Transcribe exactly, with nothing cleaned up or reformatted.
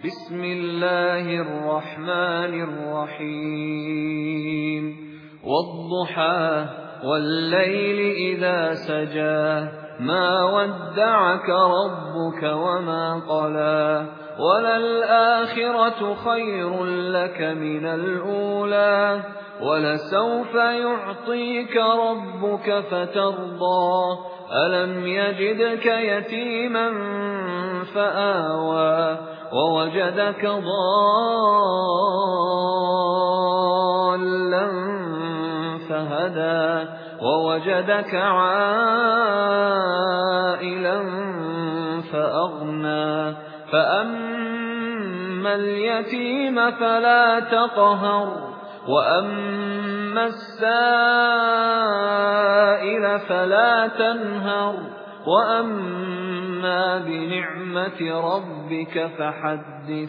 بسم الله الرحمن الرحيم والضحى والليل إذا سجى ما ودعك ربك وما قلى وللآخرة خير لك من الأولى ولسوف يعطيك ربك فترضى ألم يجدك يتيما فآوى ووجدك ضالا فهدى ووجدك عائلا فأغنى فأما اليتيم فلا تقهر وأما السائل فلا تنهر وأما بنعمة ربك فحدث